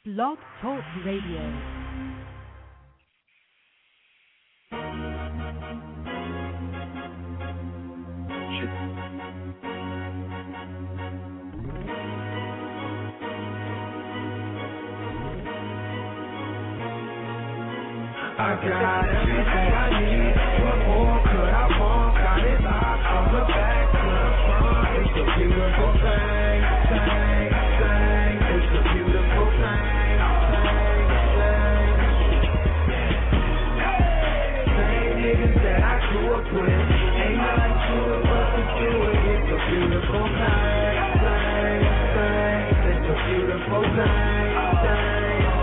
Blog Talk Radio. I got everything I need. What more could I want? Got it locked from the back to the front. It's a beautiful thing, thing, thing. It's a beautiful thing, thing, thing. Same niggas that I grew up with, ain't nothing to it but to do it. It's a beautiful thing, thing, thing. It's a beautiful thing, thing.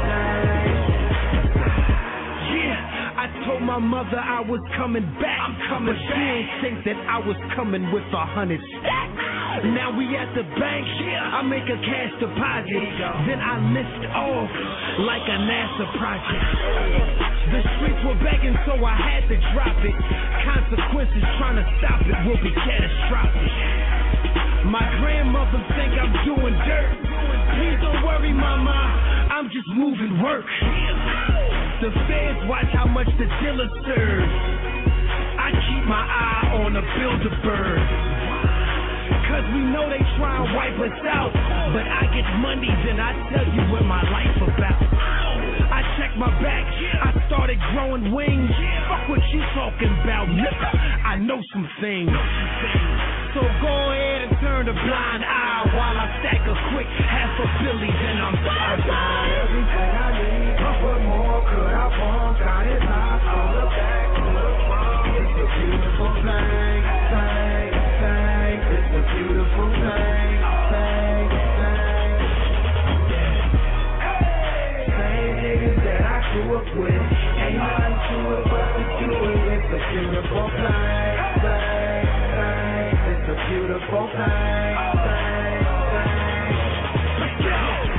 I told my mother I was coming back. But she ain't think that I was coming with 100 stacks. Now we at the bank, I make a cash deposit. Then I list off like a NASA project. The streets were begging, so I had to drop it. Consequences trying to stop it will be catastrophic. My grandmother think I'm doing dirt. Please don't worry, mama, I'm just moving work. The feds watch how much the dealer serves. I keep my eye on a Bilderberg. Cause we know they try and wipe us out. But I get money, then I tell you what my life about. I check my back, I started growing wings. Fuck what you talking about, nigga, I know some things. So go ahead and turn a blind eye while I stack a quick $500 million, then I'm I got everything I need. What more could I want? Got it locked from the back to the front. It's a beautiful thing, thing, thing. It's a beautiful thing, thing, thing. Same niggas that I grew up with, ain't nothing to it but to do it. It's a beautiful thing, thing, thing. It's a beautiful thing, thing, thing. Let's go.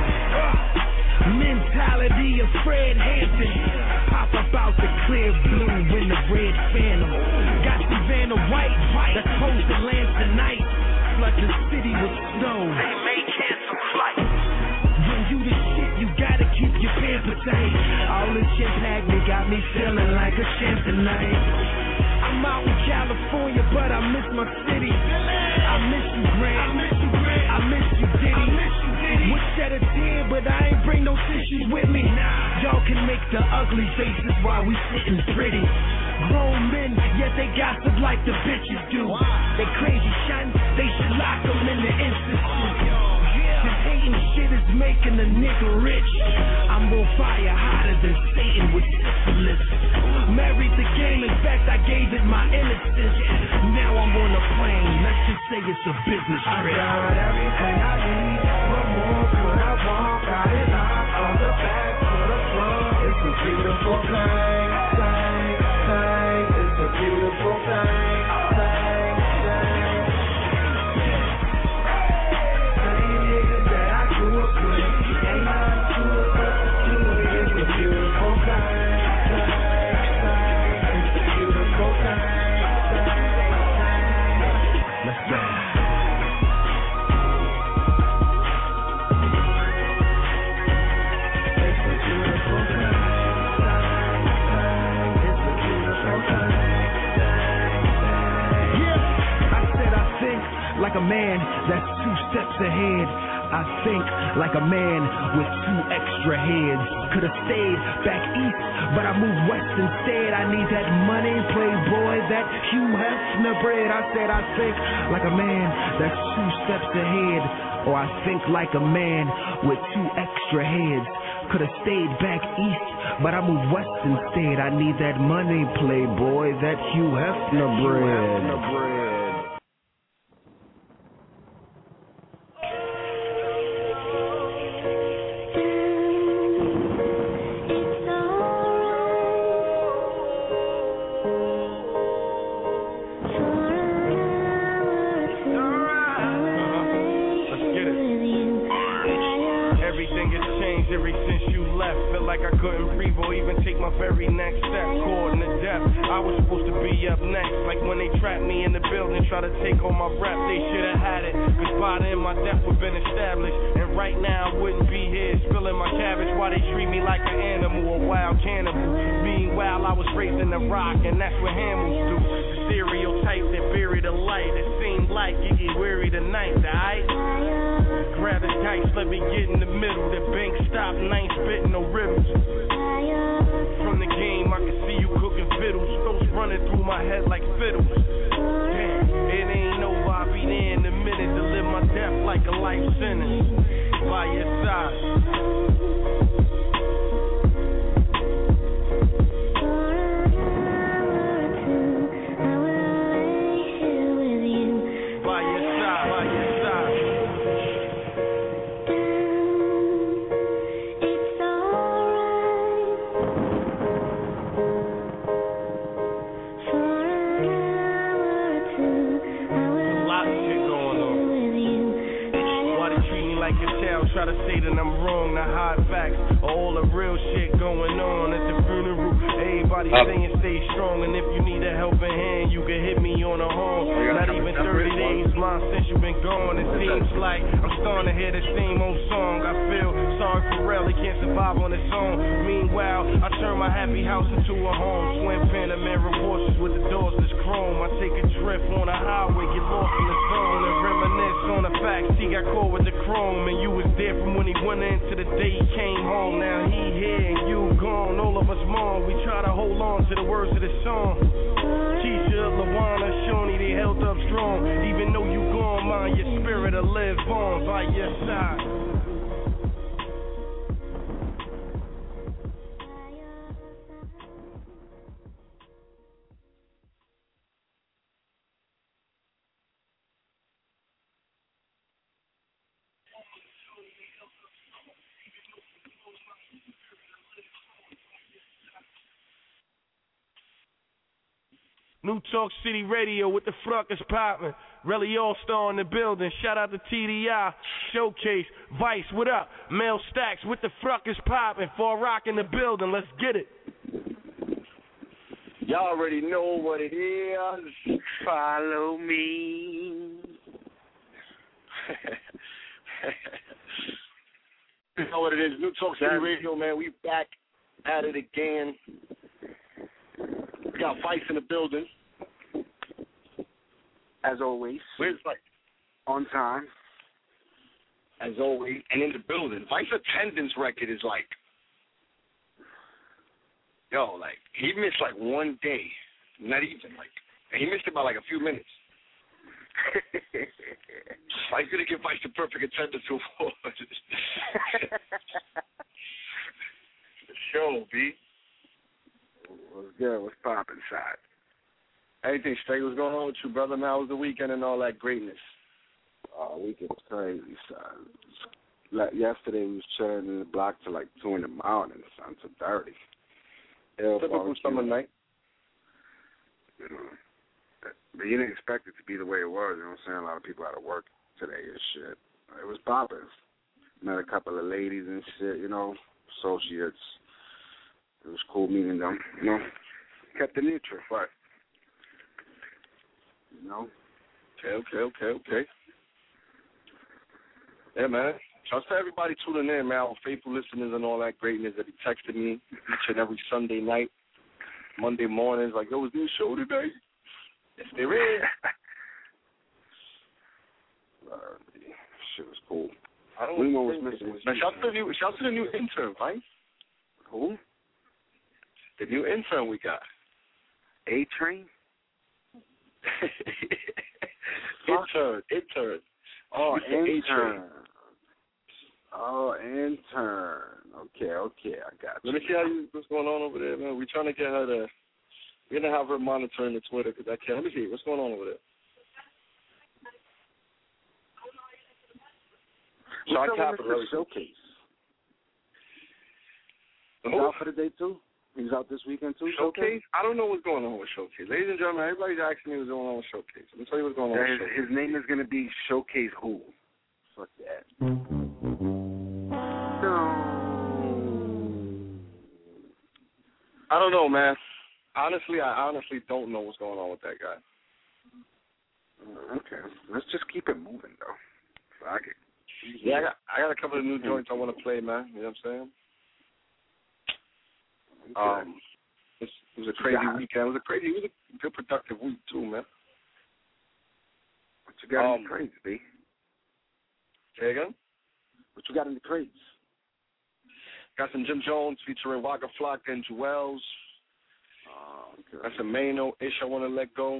Mentality of Fred Hampton. Pop up out the clear blue in the red Phantom. Got Savannah White that's supposed to land tonight. Flood the city with snow. They may cancel flight. When you the shit, you gotta keep your pamper tight. All this shit packed me got me feeling like a champ tonight. I'm out in California, but I miss my city. I miss you, Grant. I miss you, Diddy. Wish that a 10, but I ain't bring no tissues with me. Y'all can make the ugly faces while we sitting pretty. Grown men, yet they gossip like the bitches do. They crazy shotting, they should lock them in the institute. This hating shit is making a nigga rich. I'm on fire hotter than Satan with syphilis. Married the game, in fact I gave it my innocence. Now I'm on a plane, let's just say it's a business trip. I got everything I need. What more could I want? Got it locked from the back to the front. It's a beautiful thing, thing, thing. It's a beautiful thing, thing, thing. Same niggas that I grew up with, ain't nothing to it but to do it. It's a beautiful thing, thing, thing. It's a beautiful thing, thing, thing. Let's go. Like a man that's 2 steps ahead. I think like a man with 2 extra heads. Could've stayed back east, but I moved west instead. I need that money, playboy, that Hugh Hefner bread. I said I think like a man that's 2 steps ahead. Or I think like a man with 2 extra heads. Could've stayed back east, but I moved west instead. I need that money, playboy, that Hugh Hefner bread. Very next step, according to death. I was supposed to be up next, like when they trapped me in the building, try to take on my rep. They should have had it, cause by then my death would been established. And right now I wouldn't be here, spilling my cabbage while like an animal, a wild cannibal. Meanwhile, I was raised in the rock, and that's what Hamels do. The stereotype that bury the light. It seemed like you get weary tonight, alright? Grab the dice, let me get in the middle. The bank stopped and I ain't spitting no riddles. From the game, I can see you cooking fiddles. Those running through my head like fiddles. Damn, it ain't over, I'll be there in a minute to live my death like a life sentence. By your side. Try to say that I'm wrong, the hard facts, all the real shit going on at the funeral. Everybody saying stay strong, and if you need a helping hand, you can hit me on the horn. Not even 30 days, mom, since you been gone. It seems like I'm starting to hear the same old song. I feel sorry for Pharrell, he can't survive on his own. Meanwhile, I turn my happy house into a home. Twin Panamera horses with the doors that's chrome. I take a drift on the highway, get lost in the zone, and reminisce on the facts. He got caught with the chrome, and you was there from when he went into the day he came home. Now he here and you gone, all of us mourn. We try to hold on to the words of the song. Keisha, LaWanna, Shawnee, they held up strong. Even though you gone, mind your spirit will live on by your side. New Talk City Radio with the Fruckers poppin'. Relly All-Star in the building. Shout out to TDI, Showcase, Vice, what up? Mel Stacks with the Fruckers poppin'. For Rock in the building, let's get it. Y'all already know what it is. Follow me. You know what it is. New Talk City Radio, man. We back at it again. We got Vice in the building. As always. Where's Vice? On time. As always. And in the building. Vice attendance record is like, he missed like one day. Not even he missed it by like a few minutes. Vice gonna give Vice the perfect attendance award. The show, B. What's good? What's poppin', side? Anything straight? What's going on with you, brother? Man, how was the weekend and all that greatness? Weekend was crazy, son. Like yesterday, we was chilling in the block till like 2 in the morning, son, till 30. Typical summer night. You know, but you didn't expect it to be the way it was. You know what I'm saying? A lot of people out of work today and shit. It was poppin'. Met a couple of ladies and shit, you know, associates. It was cool meeting them, you know. Kept it neutral, but, you know. Okay. Yeah, man. Shouts to everybody tuning in, man. Our faithful listeners and all that greatness that he texted me each and every Sunday night, Monday mornings, like, yo, is there a show today? Yes, there is. Shit was cool. I don't know what's missing. Man, shouts to the new intern, right? Who? The new intern we got. A-Train? Intern. Oh, intern. Okay, I got you. Let me see what's going on over there, man. We're trying to get her to, we're going to have her monitoring the Twitter because I can't. Let me see, what's going on over there? What's up with the Showcase? He's out for the day, too? He's out this weekend, too? Showcase? I don't know what's going on with Showcase. Ladies and gentlemen, everybody's asking me what's going on with Showcase. Let me tell you what's going on with Showcase. His name is going to be Showcase Who? Fuck that. I don't know, man. I honestly don't know what's going on with that guy. Okay. Let's just keep it moving, though. Fuck it. Yeah, I got a couple of new joints I want to play, man. You know what I'm saying? Okay. It was a crazy weekend. It was a good productive week too, man. What you got in the crates, B? Say again? What you got in the crates? Got some Jim Jones featuring Waka Flocka and Jewels. Okay. Got some Mano, Ish I Want to Let Go.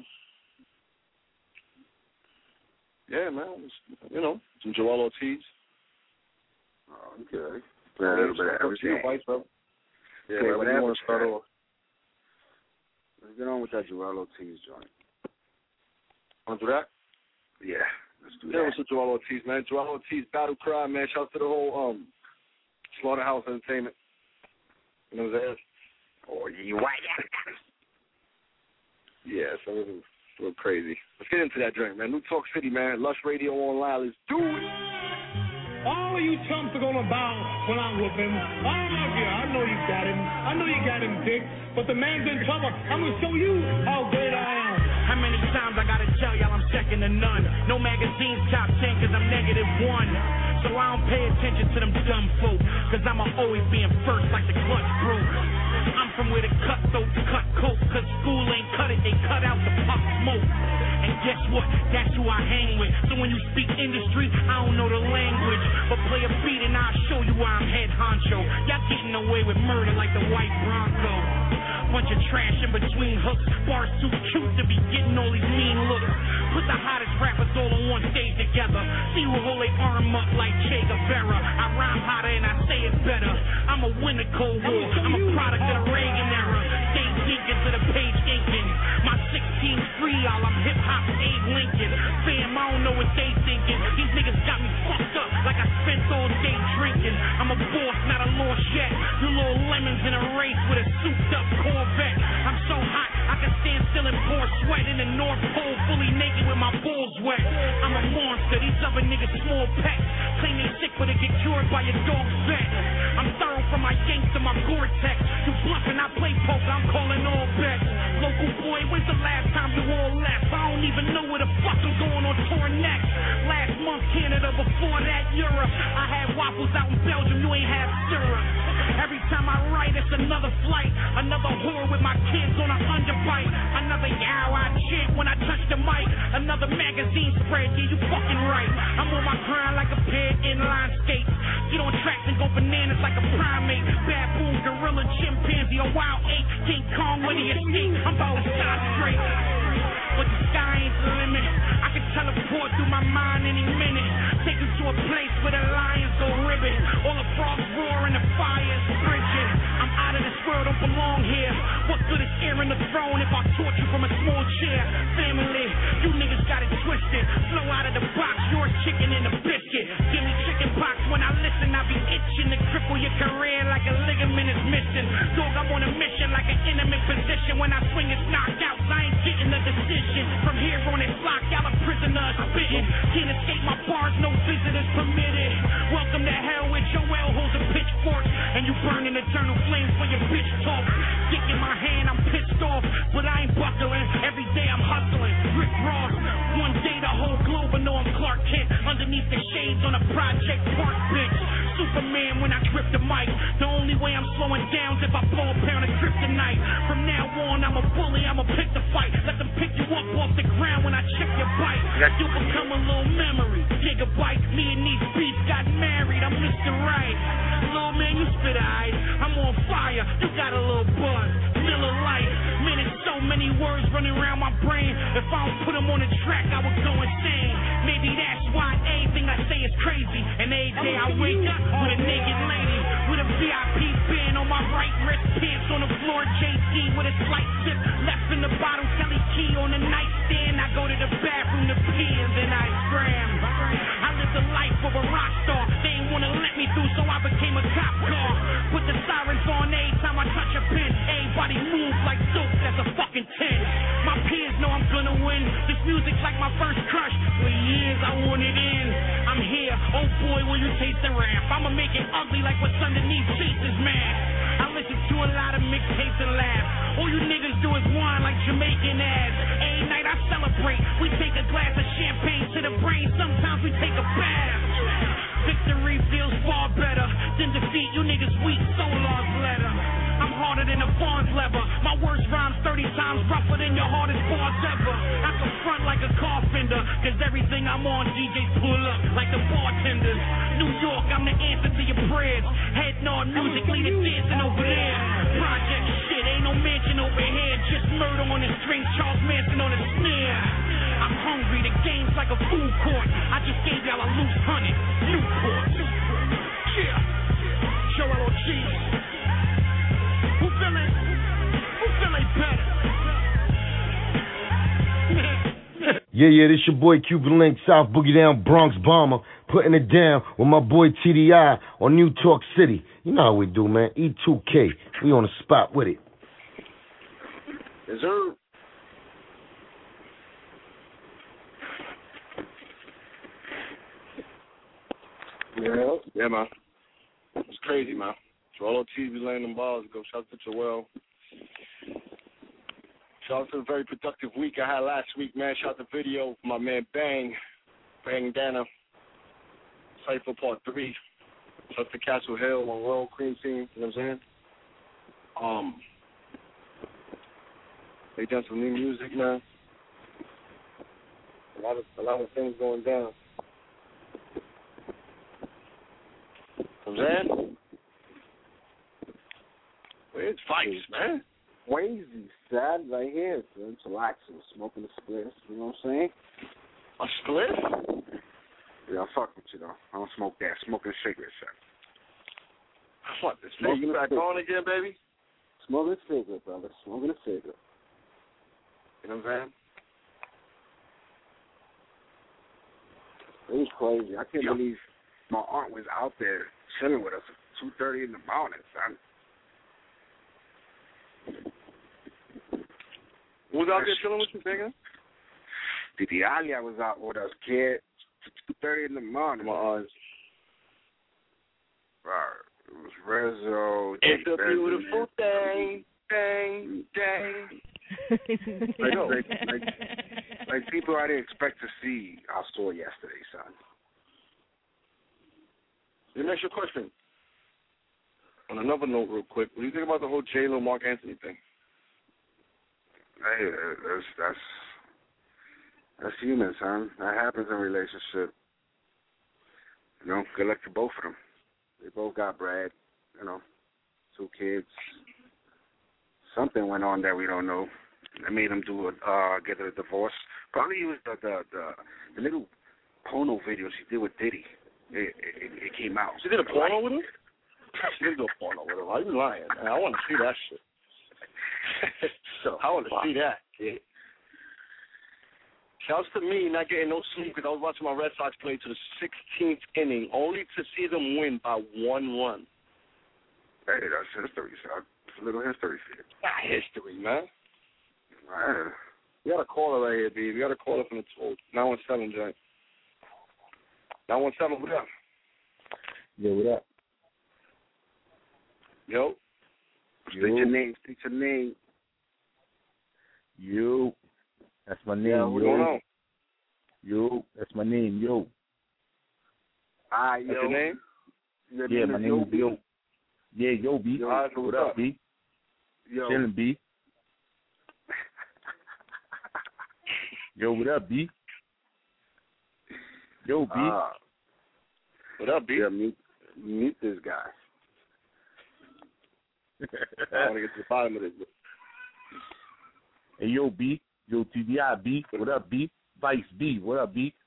Yeah, man. Some Joel Ortiz. Okay. A little bit of everything. Yeah, whatever you want to start off. Let's get on with that Joel Ortiz joint. Want to do that? Yeah, let's do that. Yeah, what's with Joel Ortiz, man? Joel Ortiz, Battle Cry, man. Shout out to the whole Slaughterhouse Entertainment. You know what I'm saying? Oh, you white. Yeah, so it was a little crazy. Let's get into that drink, man. New Talk City, man. Lush Radio Online. Let's do it. All of you chumps are gonna bow when I whoop him. I love you. I know you got him. I know you got him, Dick. But the man's in trouble. I'm gonna show you how great I am. How many times I gotta tell y'all I'm second to none? No magazine's top 10 cause I'm -1. So I don't pay attention to them dumb folk. Cause I'ma always be in first like the clutch brew. I'm from where the cutthroats cut coke. Cause school ain't cut it, they cut out the pop smoke. And guess what? That's who I hang with. So when you speak industry, I don't know the language. But play a beat and I'll show you why I'm head honcho. Y'all getting away with murder like the white Bronco. Bunch of trash in between hooks. Bars too cute to be getting all these mean looks. Put the hottest rappers all on one stage together. See who hold their arm up like Che Guevara. I rhyme hotter and I say it better. I'm a winner Cold War. I'm a product of the Reagan era. Stay deacon to the page inking. My 16 free, y'all. I'm hip hop Abe Lincoln. Fam, I don't know what they thinking. These niggas got me fucked up like I spent all day drinking. I'm a boss, not a lost yet. You little lemons in a race with a souped up Corvette. I'm so hot, I can stand still and pour sweat in the North Pole, fully naked with my balls wet. I'm a monster, these other niggas small pets. Claim they sick but they get cured by your dog's vet. I'm thorough from my Yanks to my Gore-Tex. You bluffing, I play poker, I'm calling all bets. Local boy, when's the last time you all left? I don't even know where the fuck I'm going on tour next. Last month Canada, before that Europe. I had waffles out in Belgium, you ain't have syrup. Every time I write, it's another flight. Another whore with my kids on an underbite. Another yow I chant when I touch the mic. Another magazine spread, yeah, you fucking right. I'm on my grind like a pair of inline skates. Get on tracks and go bananas like a primate. Baboon, gorilla, chimpanzee, a wild ape. King Kong when he escaped. I'm about to stop straight. But the sky ain't the limit. I can teleport through my mind any minute. Take you to a place where the lions go ribbit. All the frogs roar and the fire's frigid. I'm out of this world, don't belong here. What good is airing the throne if I torture you from a small chair? Family, you niggas got it twisted. Flow out of the box, your chicken and a biscuit. Give me chicken pox when I listen, I be itching to cripple your career like a ligament is missing. Dog, I'm on a mission like an intimate position. When I swing, it's knocked out, so I ain't getting a decision. From here on, it's locked, y'all a prisoner spitting. Can't escape my bars, no visitors permitted. Welcome to hell with Joel holds a pitchfork. And you burning eternal flames for your bitch talk. Dick in my hand, I'm pissed off. But I ain't buckling, every day I'm hustling. Rick Ross, one day the whole globe will know I'm Clark Kent. Underneath the shades on a Project Park bitch. Superman when I grip the mic. The only way I'm slowing down is if I blow a pound of kryptonite. From now on, I'm a bully, I'ma pick the fight. Let them pick you up off the ground when I check your bite. You become a little memory. Gigabyte, me and these beats got married. I'm Mr. Right. Little man, you spit aight. I'm on fire, you got a little buzz. Miller Lite. Man, there's so many words running around my brain. If I don't put them on the track, I would go insane. Maybe that's why everything I say is crazy. And every day I wake up with a naked lady. With a VIP band on my right wrist. Pants on the floor, JT with a slight sip. Left in the bottle, Kelly Key on the nightstand. I go to the bathroom to pee and then I scram. I lived the life of a rock star. They ain't wanna let me through, so I became a cop car. Put the sirens on every time I touch a pen. Everybody move like soap, that's a fucking 10. My peers know I'm gonna win. This music's like my first crush. For years I wanted in. I'm here, oh boy, will you taste the rap? I'ma make it ugly like what's underneath Chase's mask. I listen to a lot of mixtapes and laugh. All you niggas do is whine like Jamaican ass. Every night I celebrate. We take a glass of champagne to the brain. Sometimes we take a bath. Victory feels far better than defeat. You niggas weak, so lost letter. I'm harder than a fawn's leather. My worst rhymes 30 times rougher than your hardest bars ever. I can front like a car fender, cause everything I'm on, DJs pull up like the bartenders. New York, I'm the answer to your prayers. Head nod music, leader dancing over there. Project shit, ain't no mansion over here. Just murder on the string, Charles Manson on the snare. I'm hungry, the game's like a food court. I just gave y'all a loose 100, Newport. Yeah, Joel OG. Who feeling better? Yeah, this your boy Cuban Link, South Boogie Down, Bronx Bomber, putting it down with my boy TDI on New Talk City. You know how we do, man. E2K, we on the spot with it. Is there... Yeah, man. It's crazy, man. Joel Ortiz be laying them balls. Go shout out to Joel. Shout out to a very productive week I had last week, man. Shout out to video for my man Bang Dana. Cypher Part 3. Shout out to Castle Hill on Royal Cream Team. You know what I'm saying? They done some new music, man. A lot of things going down. You know what I'm saying? Where's Vice, man? Wazy, sad right here, son. Chillaxing, smoking a spliff, you know what I'm saying? A spliff? Yeah, I fuck with you, though. I don't smoke that. Smoking cigarettes, son. What, the snake you back on again, baby? Smoking a cigarette, brother. Smoking a cigarette. You know what I'm saying? It was crazy. I can't believe my aunt was out there chilling with us at 2:30 in the morning, son. Who was out there chilling with you, nigga? Didi Alia was out with us, kid. 2:30 in the morning. My aunts. It was Rezzo. It's a beautiful thing. Like people I didn't expect to see I saw yesterday, son. Let me ask you a question. On another note, real quick, what do you think about the whole J-Lo Mark Anthony thing? Hey, that's human, son. That happens in a relationship. You know, good luck to both of them. They both got bread, you know, 2 kids. Something went on that we don't know. That made them get a divorce. Probably it was the little porno video she did with Diddy. It came out. She did a porno with him? She didn't do a porno with him. Why are you lying, man? I want to see that shit. I want to see that, kid. Shouts to me not getting no sleep because I was watching my Red Sox play to the 16th inning only to see them win by 1 run. Hey, that's history, son. It's a little history for you. Not history, man. Man. We got a caller right here, B. We got a caller from the 917, Jack. 917, what up? Yo, what up? Yo. State your name. Yo. That's my name, yeah, yo. What's going on? Yo, that's my name, yo. Hi, yo. That's your name? Yeah, my name is Yo. Yeah, yo, B. Yo, what up, B? Yo. Chillin', B. Yo, what up, B? Yo, B. What up, B? Yeah, meet this guy. I want to get to the bottom of this. Hey, yo, B. Yo, TDI, B. What up, B? Vice, B. What up, B?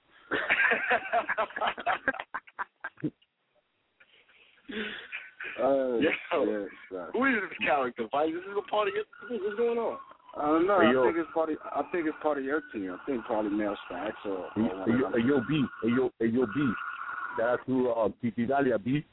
Who is this character, Vice? This is a part of your... What's going on? I don't know. Hey, I think it's part of your team. I think probably Mel Stacks or Hey, yo, B. Hey, yo, B. Shout out to Titi Dalia, B.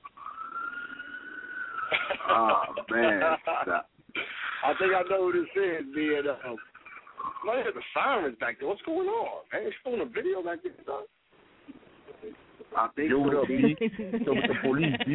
Oh, man. I think I know who this is, B. And, man, the sirens back there. What's going on? Man, you showing a video back there, dog? I think yo, what up, B? So with the police, B.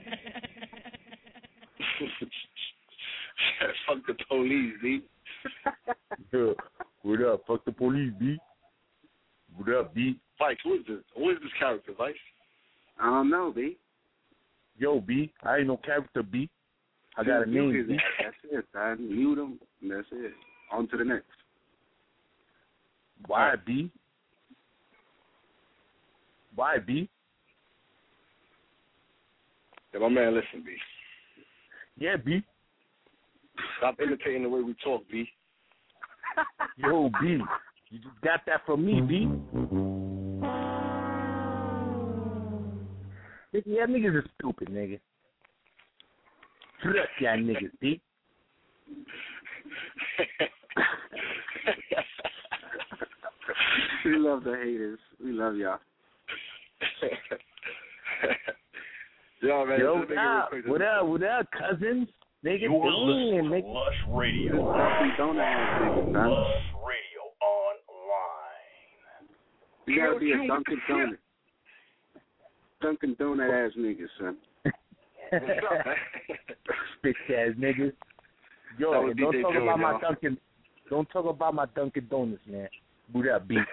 Fuck the police, B. Yeah. What up? Fuck the police, B. What up, B? Vice, who is this? Who is this character, Vice? I don't know, B. Yo, B. I ain't no character, B. I got a name. Mute his ass. That's it, son. Mute him, and that's it. On to the next. Why, B? Why, B? Yeah, my man, listen, B. Yeah, B. Stop imitating the way we talk, B. Yo, B. You just got that from me, B. Nigga, yeah, niggas are stupid, nigga. Fuck y'all niggas, B. We love the haters. We love y'all. Yo, man. Yo, what up, cousins? Nigga, You're listening to nigga. Lush Radio. Don't ask niggas, son. Lush Radio Online. You gotta be a Dunkin' Donut. Dunkin' Donut ass niggas, son. Bitch ass niggas. Yo, and don't talk about my Dunkin'. Don't talk about my Dunkin' Donuts, man. What up, B?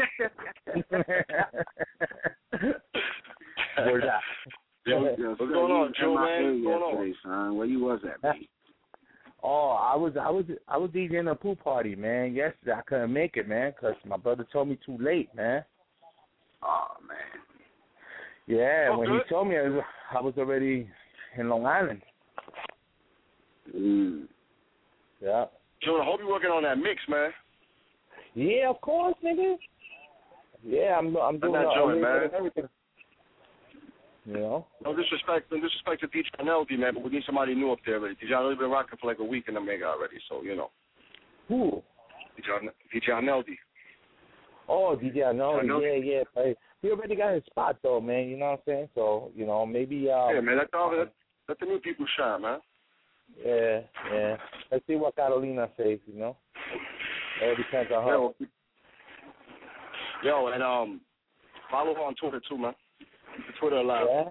Word up. What's going on, Joe, man? What's going on? Son? Where you was at, B? Oh, I was DJing a pool party, man. Yesterday I couldn't make it, man, because my brother told me too late, man. Oh man. Yeah, when he told me, I was already in Long Island. Yeah. Joe, I hope you're working on that mix, man. Yeah, of course, nigga. Yeah, I'm doing that joint, man. Everything. You know? No disrespect to DJ Arneldi, man, but we need somebody new up there already. DJ Arneldi been rocking for like a week in the mega already, so, you know. Who? DJ Arneldi. Oh, DJ Arneldi, yeah. But he already got his spot, though, man, you know what I'm saying? So, you know, maybe... yeah, man, let the new people shine, man. Yeah. Let's see what Carolina says, you know? It all depends on her. Yo, and follow her on Twitter, too, man. The Twitter alive. Yeah?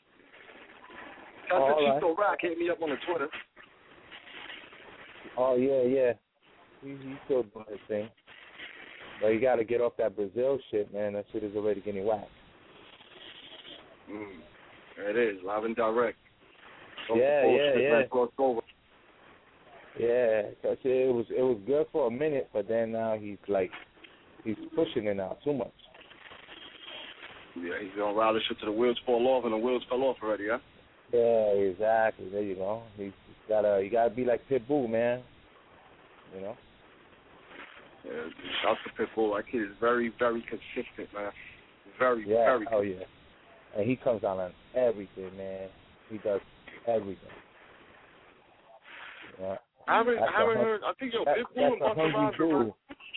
Chito Rock hit me up on the Twitter. Oh, yeah. He's still doing his thing. But you got to get off that Brazil shit, man. That shit is already getting whacked. There it is, live and direct. Yeah. Over. Yeah, because it was good for a minute, but then now he's pushing it now too much. Yeah, he's gonna ride this shit to the wheels fall off, and the wheels fell off already, huh? Yeah, exactly. There you go. You gotta be like Pitbull, man. You know. Yeah, shout out to Pitbull. That kid is very, very consistent, man. Very. Oh yeah. And he comes out on everything, man. He does everything. Yeah. I haven't heard. I think Pitbull and Busta Rhymes.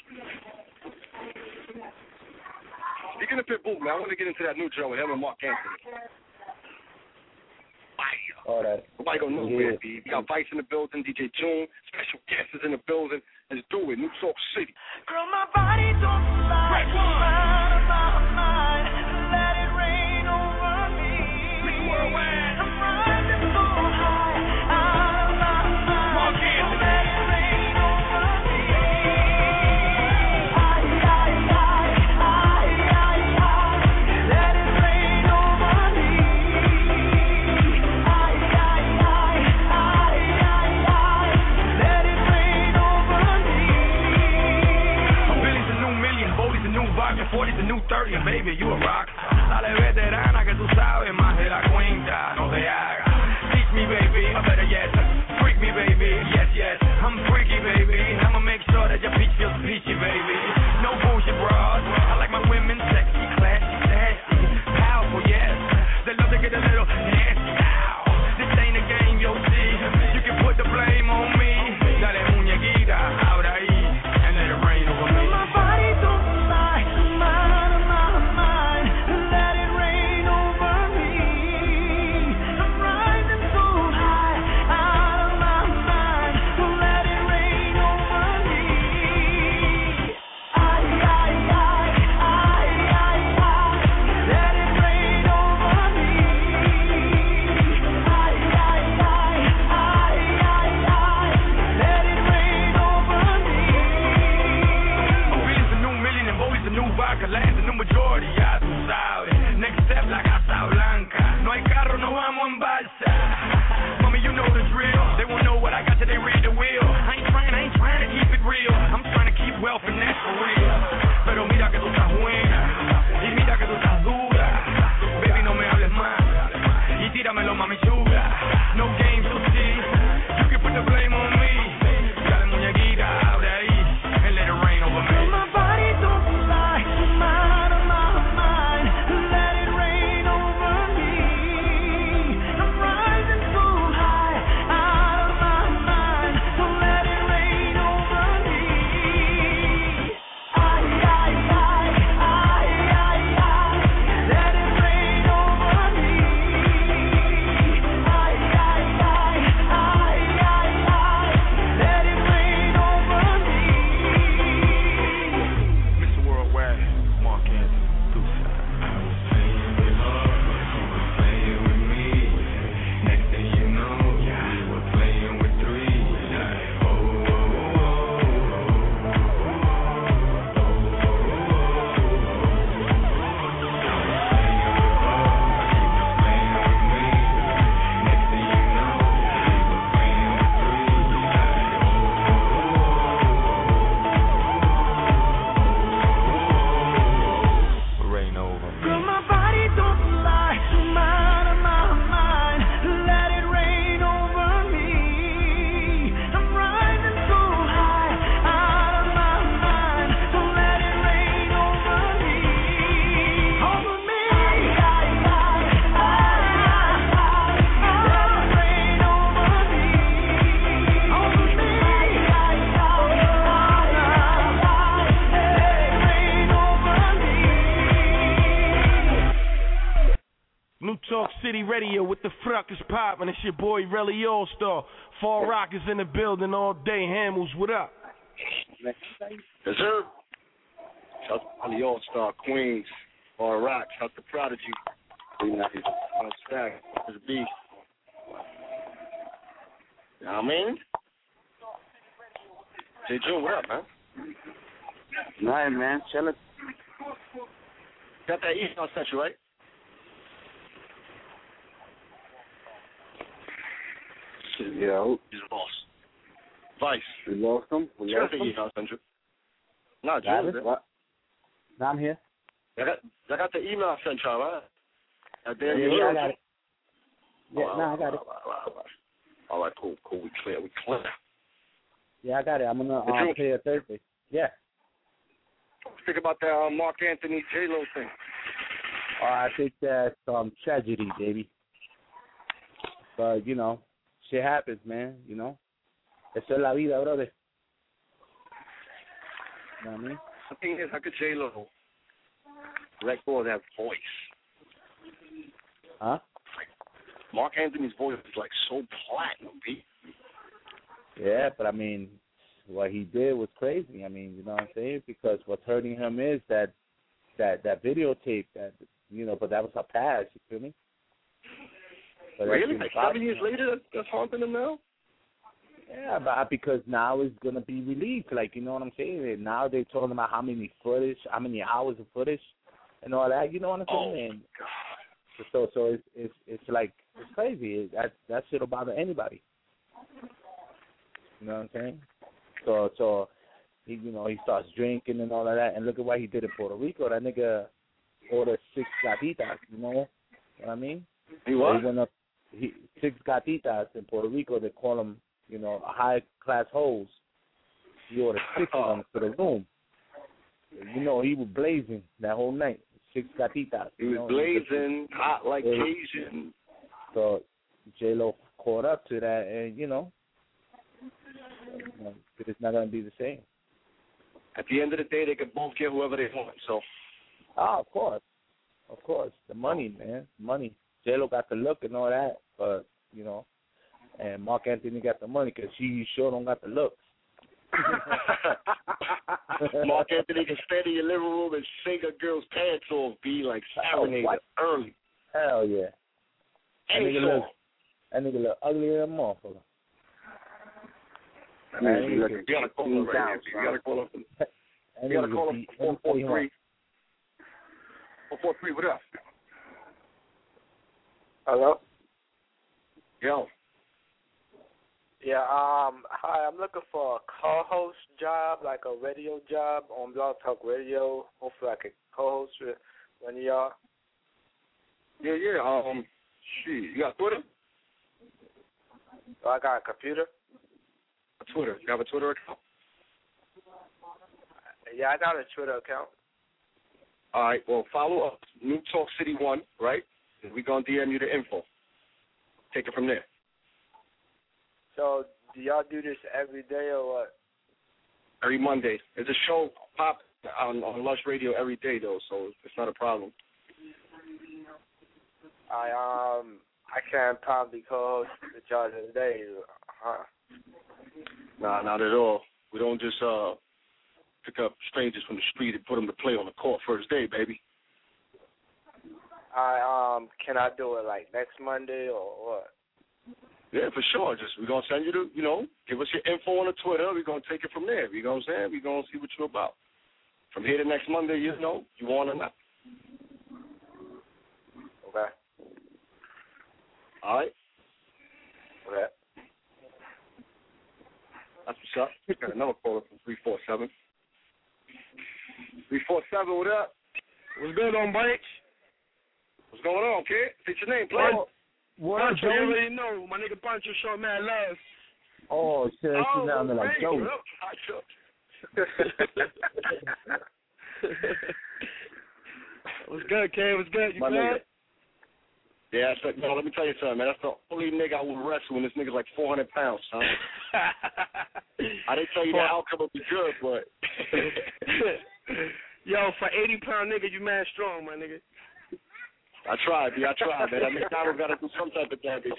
Speaking of Pitbull, man, I want to get into that new joint with him and Mark Anthony. All right. Nobody gonna know where it be. We got Vice in the building, DJ June, special guests is in the building. Let's do it, New York City. Girl, my body don't lie. Out of my mind, let it rain over me. I'm rising so high, out of my mind. Let it rain over me. Let it rain over me. Let it rain over me. I'm Billy's the new million, Bodie's the new vodka, 40's the new 30, and baby, you a rock. Dale veterana que tú sabes más de la cuenta, no te hagas. Teach me, baby, or better yet, freak me, baby, yes, I'm freaky, baby. I'ma make sure that your peach feels peachy, baby. No bullshit, bros. I like my women sexy, classy, sassy, powerful, yes. They love to get a little nasty. Ow. This ain't a game, yo, see. You can put the blame on me. Dale muñequita, ahora ahí, and let it rain over me. My body don't lie, I'm out of my mind. Let it rain over me. I'm rising so high, out of my mind. Let it rain over me. Radio with the fruck is poppin'. It's your boy Relly All-Star. Fall Rock is in the building all day. Hamels, what up? Yes, sir. Shout out to the All-Star Queens. Fall Rock. Shout out to Prodigy. On stack. It's a beast. You know what I mean? J. June, what up, man? Nothing, man. Chillin'. Got that email sent you, right? Yo. He's lost. Vice. We lost him? We lost him? Email sent you. No, Got June. it? What? No, I'm here. I got the email sent you, right? Yeah, I got it. Yeah, I got it. All right, cool. We clear. Yeah, I got it. I'm gonna play it Thursday. Yeah. Think about that Mark Anthony J-Lo thing. I think that's tragedy, baby. But you know, shit happens, man. You know, eso es la vida, brother. You know what I mean? The thing is, how could J-Lo let go of that voice? Huh? Mark Anthony's voice is like so platinum, B. Yeah, but I mean, what he did was crazy. I mean, you know what I'm saying? Because what's hurting him is that videotape, that, you know, but that was a past, you feel me? But really? Like 7 years later, that's haunting him now? Yeah, but because now it's going to be released. Like, you know what I'm saying? And now they're talking about how many hours of footage and all that. You know what I'm saying? Oh, God. So it's like, it's crazy. That shit'll bother anybody. You know what I'm saying? So he, you know, he starts drinking and all of that, and look at what he did in Puerto Rico. That nigga ordered 6 gatitas. You know what I mean? He what? He went up 6 gatitas in Puerto Rico. They call them, you know, high class hoes. He ordered 6 of them for the room. You know, he was blazing that whole night. 6 gatitas. He was blazing, hot like Cajun. So J-Lo caught up to that, and you know, it's not going to be the same. At the end of the day, they can both get whoever they want. So. Of course, the money, man, money. J-Lo got the look and all that, but you know, and Mark Anthony got the money because he sure don't got the looks. Mark Anthony can stand in your living room and sing a girl's pants off, be like serenade early. Hell yeah. That nigga look uglier than a motherfucker. You gotta call him right here. You gotta call him. You gotta call him 443. 443, what up? Hello? Yo. Yeah, hi, I'm looking for a co-host job, like a radio job on Blog Talk Radio. Hopefully I could co-host with one of y'all. Yeah. Shit, you got Twitter? Oh, I got a computer. Twitter. You have a Twitter account? Yeah, I got a Twitter account. All right, well, follow up. New Talk City 1, right? We're going to DM you the info. Take it from there. So, do y'all do this every day or what? Every Monday. There's a show pop on Lush Radio every day, though, so it's not a problem. I can't probably co-host with y'all today. Nah, not at all. We don't just pick up strangers from the street and put them to play on the court first day, baby. Can I do it like next Monday or what? Yeah, for sure. We're going to send you give us your info on the Twitter. We're going to take it from there. You know what I'm saying? We're going to see what you're about. From here to next Monday, you want or not. Okay. All right? Okay. That's what's up. Got another caller from 347. 347, what up? What's good on, Bikes? What's going on, kid? Say your name, please. What up, Joey? You already know. My nigga Pancho showed mad love. Oh, shit. You now I'm like, Joey. What's good, Kay? What's good? You My good? nigga. Yeah, let me tell you something, man. That's the only nigga I would wrestle, and this nigga's like 400 pounds, son. I didn't tell you the outcome would be good, but... Yo, for 80-pound nigga, you mad strong, my nigga. I tried, man. I mean, McDonald got to do some type of damage.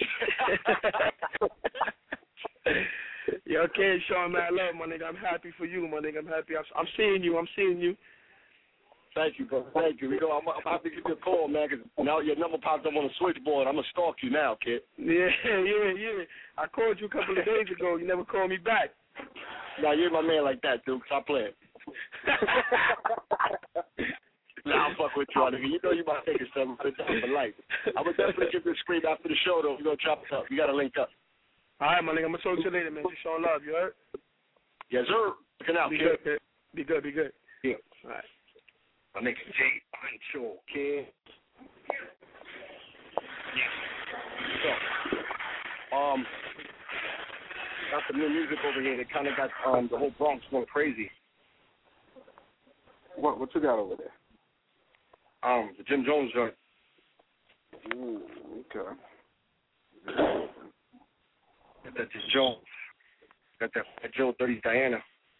Yo, okay, Sean, man, I love, my nigga. I'm happy for you, my nigga. I'm happy. I'm seeing you. Thank you, bro. Thank you. I'm about to give you a call, man, because now your number popped up on the switchboard. I'm going to stalk you now, kid. Yeah. I called you a couple of days ago. You never called me back. Nah, you ain't my man like that, dude. Stop playing. Nah, I'll fuck with you, nigga. You know you might take it something for life. I would definitely give this screen after the show, though. We're going to chop it up. You got to link up. All right, my nigga. I'm going to talk to you later, man. Just showing love. You heard? Yes, sir. Looking out, kid. Be good. Yeah. All right. My nigga Jay Pancho, kid. Yeah. So, got some new music over here that kind of got the whole Bronx going crazy. What you got over there? The Jim Jones joint. Ooh, okay. Got that Jim Jones. Got that Joe 30 Diana.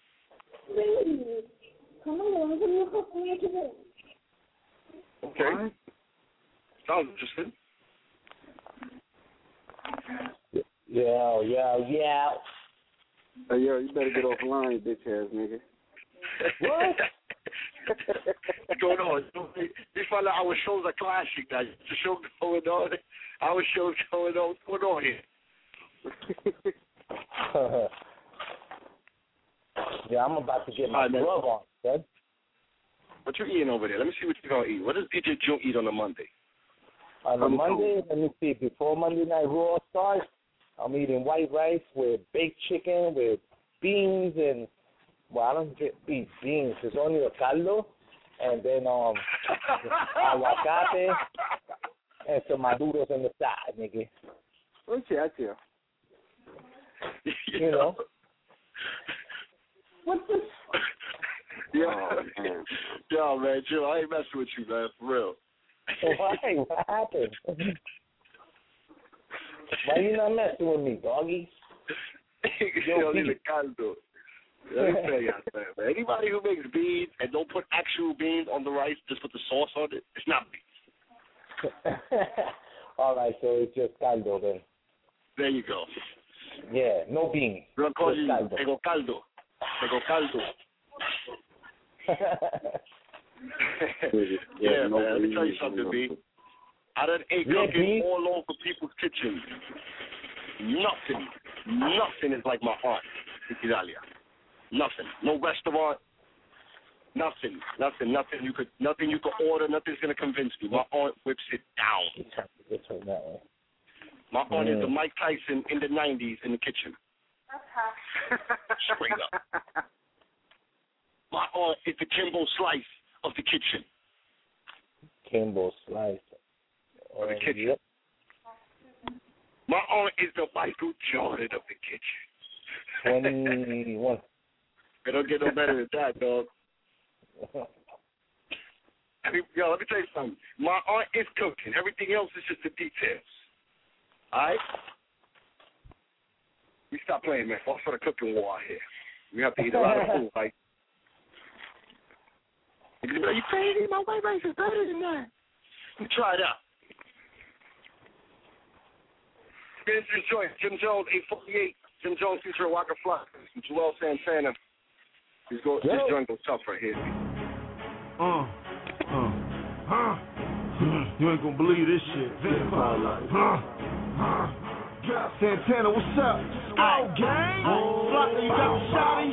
Okay. Sounds interesting. Yeah. Hey, yo, you better get off the line, bitch ass nigga. What? What's going on? These find out our shows are classic now. The show going on. Our show's going on. What's going on here? Yeah, I'm about to get my glove on, Fred. What you eating over there? Let me see what you're going to eat. What does DJ Joe eat on a Monday? On a Monday, let me see. Before Monday Night Raw starts, I'm eating white rice with baked chicken, with beans, and, well, I don't eat beans. It's only a caldo, and then aguacate, and some maduros on the side, nigga. Okay. You know. What's this? Yo, man, Joe, I ain't messing with you, man, for real. Why? What happened? Why you not messing with me, doggy? Yo, need a caldo. Let me tell you something, man. Anybody who makes beans and don't put actual beans on the rice, just put the sauce on it, it's not beans. All right, so it's just caldo then. There you go. Yeah, no beans. We're going to call you Tego Caldo. Yeah, man, let me tell you something, B. I done ate cooking all over people's kitchens. Nothing is like my aunt, Italia. Nothing. No restaurant. Nothing you could order. Nothing's gonna convince me. My aunt whips it down. My aunt is the Mike Tyson in the '90s in the kitchen. Straight up. My aunt is the Kimbo Slice of the kitchen. Kimbo Slice of the kitchen. Yep. My aunt is the Michael Jordan of the kitchen. 21. It don't get no better than that, dog. Let me tell you something. My aunt is cooking. Everything else is just the details. All right? We stop playing, man. Fall for the cooking war here. We have to eat a lot of food, right? Are you crazy? My white rice is better than that. Let me try it out. Here's your joint. Jim Jones, 848. Jim Jones featuring Waka Flocka. Joel Santana. This joint goes tough right here. You ain't gonna believe this shit. Santana, what's up? Oh, gang. Flocka, you got the shotty?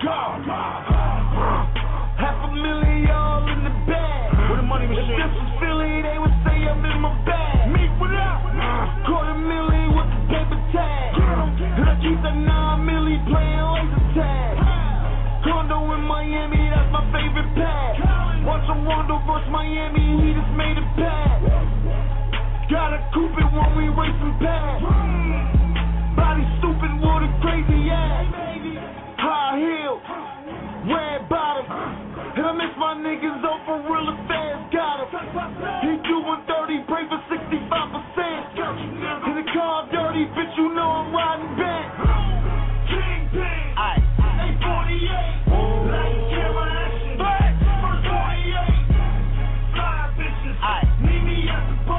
Go. $500,000 y'all in the bag. With the money machine. If this was Philly, they would say I'm in my bag. Meek, what up? $250,000 with the paper tag. And I keep that 9 milli playing laser tag. Condo in Miami, that's my favorite pad. Watch Rondo versus Miami, he just made a pad. Gotta coupe it when we racing past. Body stupid with a crazy ass. High heel, red bottom. And I miss my niggas off for real fast. Got him. He doing 30, pray for 65%. In the car dirty, bitch, you know I'm riding back. Kingpin, aight. 848, like camera action. First 48, fly bitches, aight. Meet me at the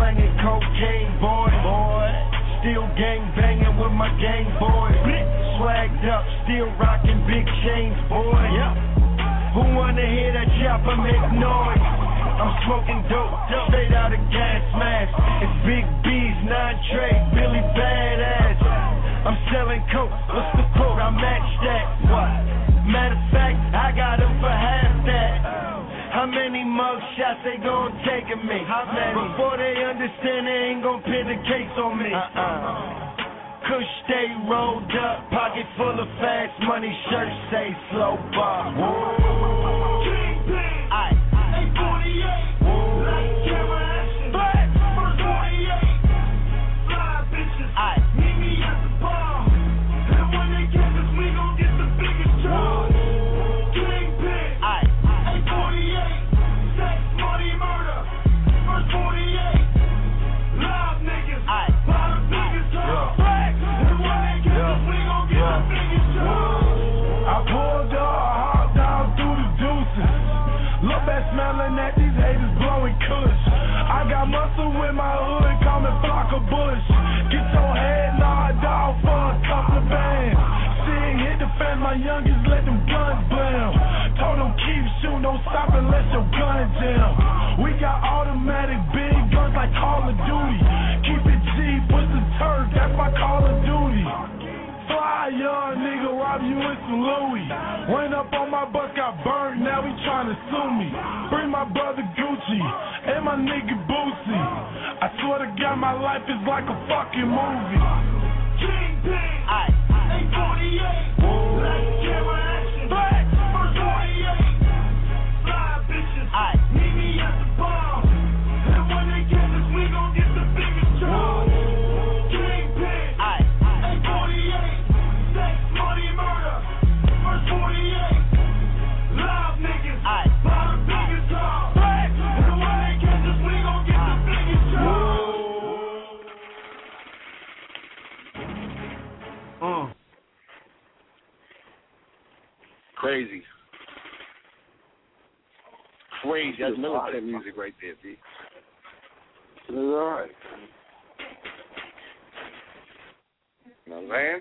slanging cocaine, boy. Still gang banging with my gang boys. Swagged up, still rocking big chains, boy. Who wanna hear that chopper make noise? I'm smoking dope, straight out of gas mask. It's Big B's, 9 Trey, Billy Badass. I'm selling coke, what's the quote? I match that. What? Matter of fact, I got them for half that. How many mug shots they gon' take of me? How many? Before they understand, they ain't gon' pin the case on me. Kush stay rolled up, pocket full of fast money, shirt say slow bar. Kingpin, A48, like camera action, first 48, fly bitches, meet me at the bar, and when they catch us, we gon' get the biggest charge. Kingpin, A48, sex, money, murder, first 48, live niggas, buy the biggest charge. I pulled up, hopped down through the deuces. Look back smelling at these haters blowing kush. I got muscle with my hood, call me Flock of Bush. Get your head knocked off for a couple of bands. Shit hit the fan, my youngest let them guns blam. Told them keep shooting, don't stop unless your gun jam. We got automatic big guns like Call of Duty. Keep it G, push the turf, that's my Call of Duty. Fly young nigga, rob you with some Louis. Went up on my bus, got burned, now he tryna sue me. Bring my brother Gucci and my nigga Boosie. I swear to God, my life is like a fucking movie. Kingpin, A48, like camera action, first 48, fly bitches, meet me at the bar, and when they catch us, we gon' get the biggest charge. Kingpin, A48, sex, money, murder, first 48, live niggas, buy the biggest charge, and when they catch us, we gon' get the biggest charge. Crazy. That's militant music right there, B. It's alright. You know what I'm saying?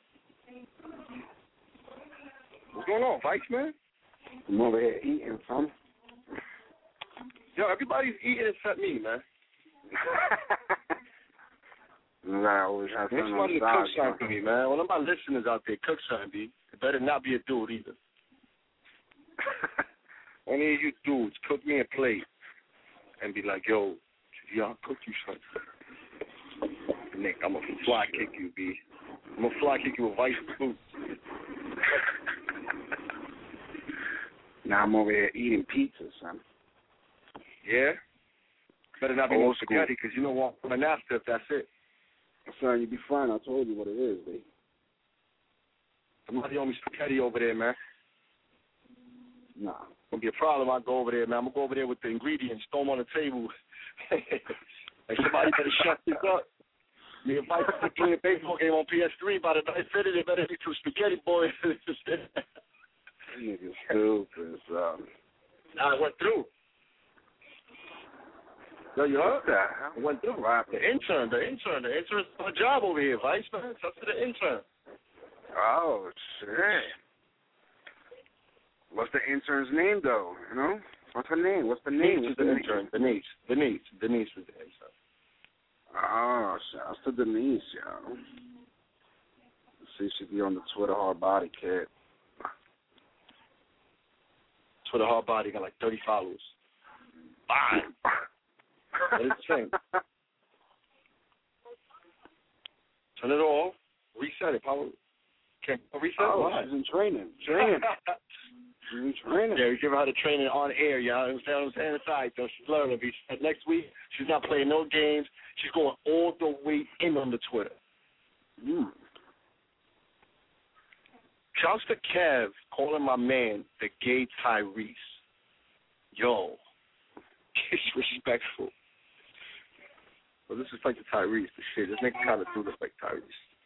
What's going on, Vice, man? I'm over here eating some. Yo, everybody's eating except me, man. I always have Make somebody to cook something for me, man. One of my listeners out there, cook something, B. It better not be a dude either. Any of you dudes, cook me a plate and be like, yo, I'll cook you something. Nick, I'm going to fly kick you, B. I'm going to fly kick you with Vice food. Now I'm over here eating pizza, son. Yeah? Better not be no spaghetti, because you know what? I'm an after if that's it. Son, you be fine. I told you what it is, babe. Somebody owe me spaghetti over there, man. Nah. Gonna be a problem. I go over there, man. I'm gonna go over there with the ingredients, throw them on the table. Like somebody better shut this up. Me and Mike to play a baseball game on PS3. By the night fitted, it better be two spaghetti boys. Nigga stupid, son. Nah, I went through. Yo, you heard that? I went through. The intern's on a job over here, Vice, man. It's up to the intern. Oh, shit. What's the intern's name, though? You know? What's her name? What's the name? Denise is the intern. Denise is the intern. Oh, shouts to Denise, yo. See, she be on the Twitter hard body, kid. Twitter hard body got like 30 followers. Bye. What is the thing? Turn it off. Reset it. Can't reset it? Oh, she's in training. She's in training. Yeah, we give her how to train it on air, you understand what I'm saying? It's all right, though. She's learning. Next week, she's not playing no games. She's going all the way in on the Twitter. Shouts to Kev calling my man the gay Tyrese. Yo, disrespectful. Well, this is like the Tyrese, the shit. This nigga kind of do this like Tyrese.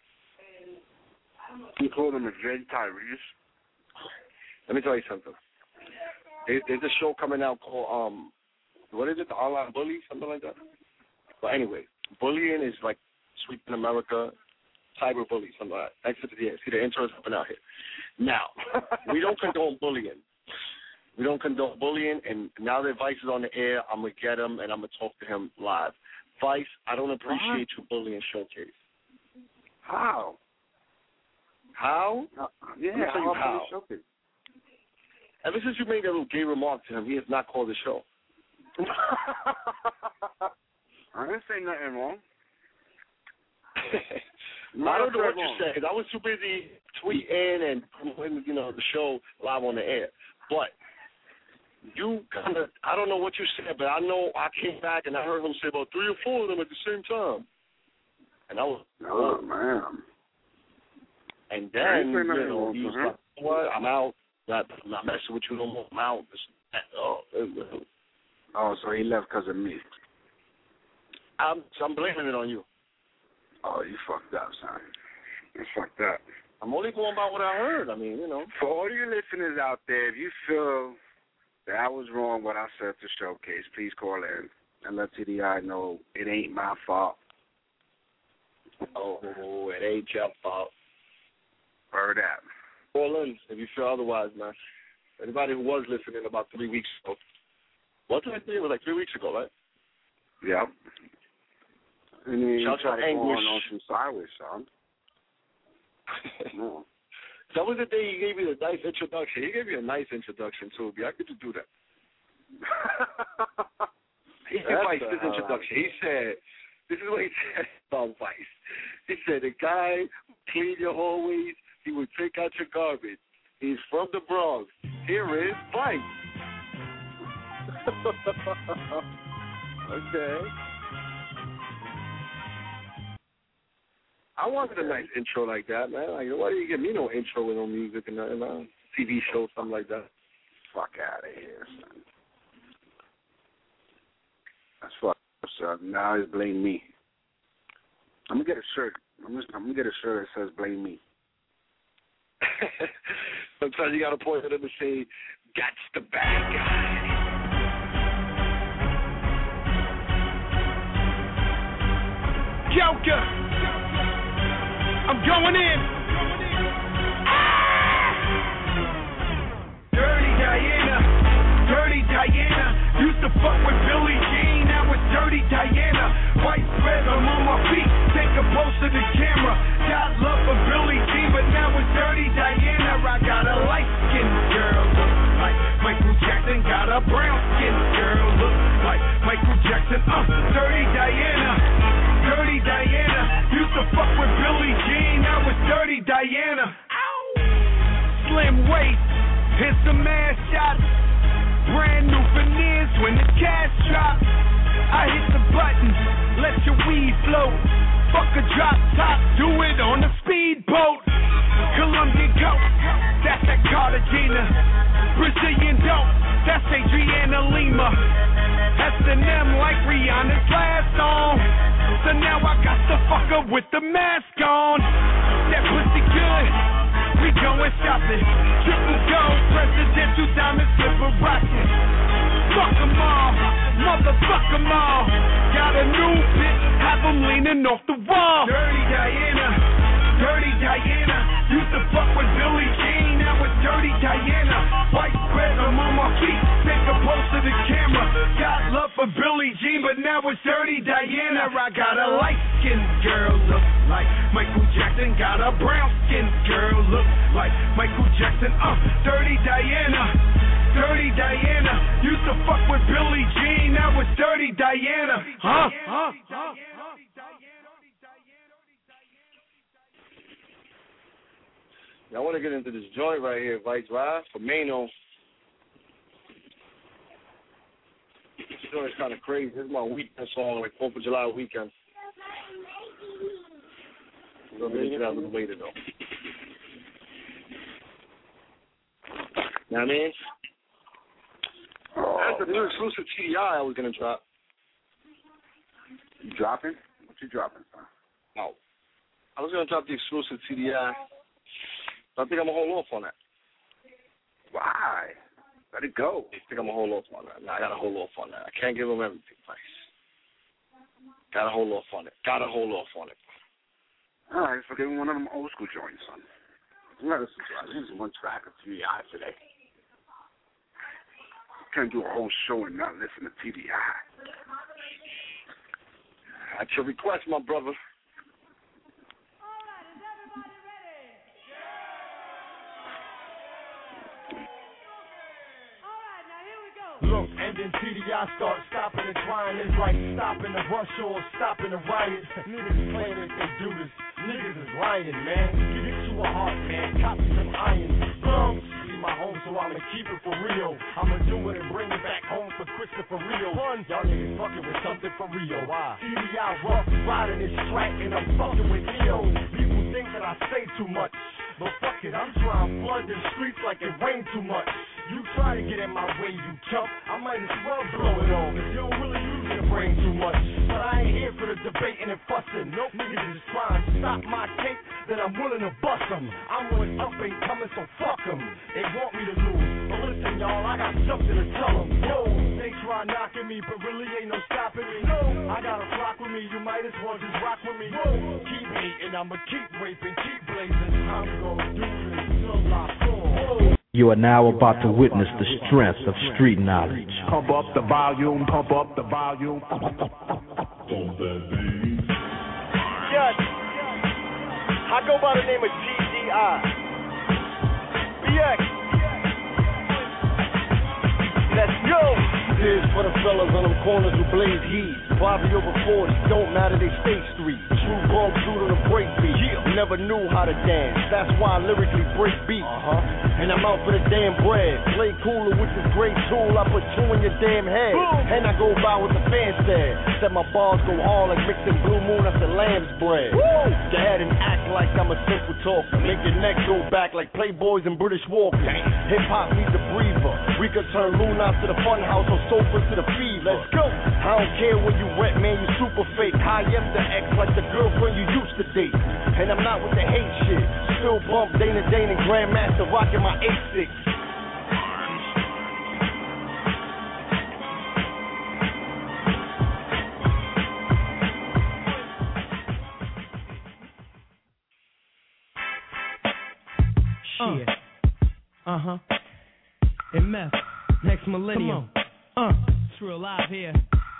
You call him a gay Tyrese? Let me tell you something. There's a show coming out called, what is it, The Online Bully, something like that? But anyway, bullying is like sweeping America, cyberbully, something like that. Exit the see the interns up and out here. Now, we don't condone bullying. We don't condone bullying, and now that Vice is on the air, I'm going to get him, and I'm going to talk to him live. Vice, I don't appreciate you bullying Showcase. How? How? Yeah, I'll tell you how. Showcase. Ever since you made that little gay remark to him, he has not called the show. I didn't say nothing wrong. I don't know what you said, because I was too busy tweeting and promoting, the show live on the air. But you kind of, I don't know what you said, but I know I came back and I heard him say about 3 or 4 of them at the same time. And I was, oh, man. And then, he was like, what? I'm out. I'm not messing with you no more. I'm out. Oh, so he left because of me. I'm blaming it on you. Oh, you fucked up, son. You fucked up. I'm only going by what I heard. I mean, For all you listeners out there, if you feel that I was wrong what I said to Showcase, please call in and let TDI know it ain't my fault. Oh, it ain't your fault. Word up. Call in if you feel otherwise, man. Anybody who was listening about 3 weeks ago. What did I say? It was like 3 weeks ago, right? Yep. And then Shout out Anguish. On some sideways, son. No. That was the day he gave me a nice introduction. He gave me a nice introduction, too. I could just do that. He gave Vice this introduction. He said, this is what he said about Vice. He said, the guy who cleaned your hallways, he would take out your garbage. He's from the Bronx. Here is Vice. Okay. I wanted a nice intro like that, man. Like, why do you give me no intro with no music and nothing, man? TV show, something like that. Fuck out of here, son. That's fucked up, son. Now it's blame me. I'm gonna get a shirt. I'm gonna get a shirt that says blame me. Sometimes you gotta point at him and say, "That's the bad guy." Joker, I'm going in. Dirty Diana, used to fuck with Billie Jean, now it's Dirty Diana. White bread, I'm on my feet, take a post to the camera. Got love for Billie Jean, but now it's Dirty Diana. I got a light-skinned girl, look like Michael Jackson. Got a brown-skinned girl, look like Michael Jackson. Dirty Diana. Dirty Diana, used to fuck with Billie Jean, now it's Dirty Diana. Ow! Slim waist, hit some ass shots, brand new veneers when the cash drops. I hit the button, let your weed float. Fuck a drop top, do it on a speedboat. Colombian goat, that's that Cartagena. Brazilian dope, that's Adriana Lima. S&M like Rihanna's last song. So now I got the fucker with the mask on. That pussy good, we going shopping. Triple gold, presidential diamond slipper rocking. Fuck 'em all, motherfuck 'em all. Got a new bitch, have 'em leaning off the wall. Dirty Diana, used to fuck with Billie Jean, now it's Dirty Diana. White bread, I'm on my feet, take a post to the camera. Got love for Billie Jean, but now it's Dirty Diana. I got a light-skinned girl, look like Michael Jackson. Got a brown-skinned girl, look like Michael Jackson. Dirty Diana, used to fuck with Billie Jean, now it's Dirty Diana. I want to get into this joint right here, Vice Live, for Mano. This joint is kind of crazy. This is my weekend song, like 4th of July weekend. I'm going to get out of the later, though. You know what I mean? That's the new exclusive TDI I was going to drop. You dropping? What you dropping, son? No. I was going to drop the exclusive TDI. I think I'm going to hold off on that. Why? Let it go. I think I'm going to hold off on that. No, I got to hold off on that. I can't give them everything, Vice. Gotta hold off on it. All right, so give me one of them old school joints, son. Let us listen to one track of TDI today. Can't do a whole show and not listen to TDI. At your request, my brother. Look, and then TDI start stopping and trying. It's like stopping the rush or stopping the riot. Niggas claim that they do this. Niggas is lying, man. Get you a heart, man. Copy some iron. See my home, so I'ma keep it for real. I'ma do it and bring it back home for Christopher Rio. Y'all niggas fucking with something for Rio. Why? TDI rough, riding this track, and I'm fucking with Neo. People think that I say too much. But fuck it, I'm trying to flood the streets like it rained too much. You try to get in my way, you chump. I might as well blow it on, cause you don't really use your brain too much. But I ain't here for the debating and fussing. Nope, niggas is trying to stop my cake, then I'm willing to bust them. I'm when up ain't coming, so fuck them. They want me to lose, but listen y'all, I got something to tell them. Yo, they try knocking me, but really ain't no stopping me. No, I got a flock with me, you might as well just rock with me. Whoa, keep hating, I'ma keep raping, keep blazing. I'm gonna do this till I fall. You are now about to witness the strength of street knowledge. Pump up the volume, pump up the volume. Yes, I go by the name of TDI. BX. Let's go. Here's for the fellas on them corners who blaze heat. Bobby over 40, don't matter, they stay street. True bump through to the break beat. Never knew how to dance, that's why I lyrically break beats. And I'm out for the damn bread. Play cooler with this great tool, I put two in your damn head. And I go by what the fans said. Said my bars go all like mixing Blue Moon after lamb's bread. Go ahead and act like I'm a simple talker. Make your neck go back like Playboys and British Walkers. Hip hop needs a breather. We could turn Luna to the fun house or sofa to the fever. Let's go. I don't care where you wet, man, you super fake. High am the ex like the girlfriend you used to date. And I'm not with the hate shit. Still bump Dana Dane and Grandmaster rocking my 8-6. Shit. MF, next millennium. It's real live here.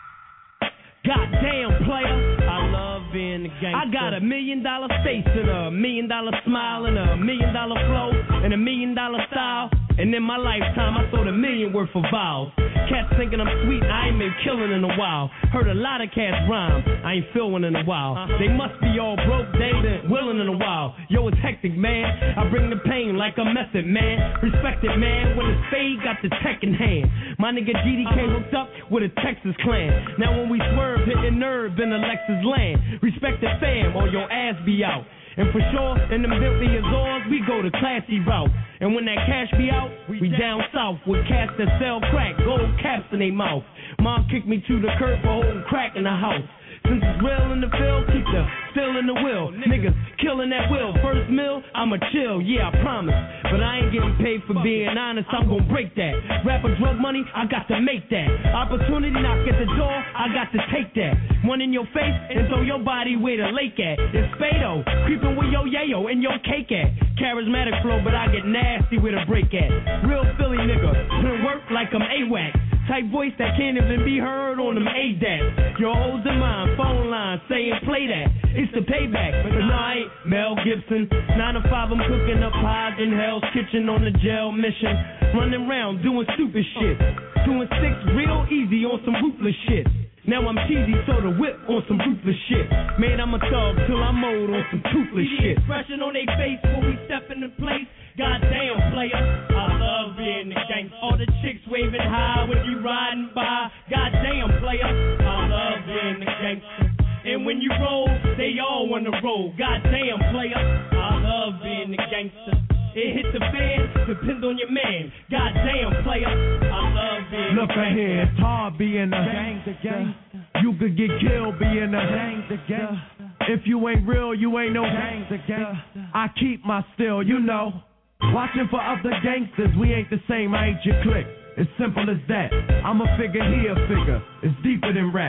Goddamn player, I love being the gangster. I got $1 million face and $1 million smile and $1 million flow and $1 million style. And in my lifetime, I sold $1 million worth of vowels. Cats thinking I'm sweet, I ain't been killing in a while. Heard a lot of cats rhyme, I ain't feel one in a while. They must be all broke, they been willing in a while. Yo, it's hectic, man. I bring the pain like a method, man. Respect it, man. When it's fade, got the tech in hand. My nigga GDK hooked up with a Texas clan. Now when we swerve, hitting nerve in the Lexus land. Respect the fam or your ass be out. And for sure, in them Bentley Azores, we go the classy route. And when that cash be out, we down south with cats that sell crack, gold caps in they mouth. Mom kicked me to the curb for holding crack in the house. Since it's real in the field, keep the still in the wheel. Niggas killing that will. First meal, I'ma chill, yeah, I promise. But I ain't getting paid for being honest, I'm gon' break that. Rapper drug money, I got to make that. Opportunity knock at the door, I got to take that. One in your face and throw your body where the lake at. It's Fado, creeping with your yayo and your cake at. Charismatic flow, but I get nasty with a break at. Real Philly nigga, put work like I'm AWAC. Type voice that can't even be heard on them ADAT. Your hoes in mine, phone line saying play that. It's the payback, but no, I ain't Mel Gibson. 9 to 5, I'm cooking up pies in Hell's Kitchen on the jail mission. Running around doing stupid shit. 2 and 6 real easy on some ruthless shit. Now I'm cheesy, so the whip on some ruthless shit. Man, I'm a thug till I'm old on some toothless shit. Expression on they face when we step into place. Goddamn player, I love being the gangster. All the chicks waving high when you riding by. Goddamn player, I love being the gangster. And when you roll, they all wanna roll. Goddamn player, I love being the gangster. It hit the fan, depends on your man. Goddamn player, I love being the gangster. Look ahead, it's hard being a gangster. You could get killed being a gangster. If you ain't real, you ain't no gangster. I keep my still, you know. Watching for other gangsters, we ain't the same, I ain't your clique. It's simple as that. I'm a figure, he a figure. It's deeper than rap.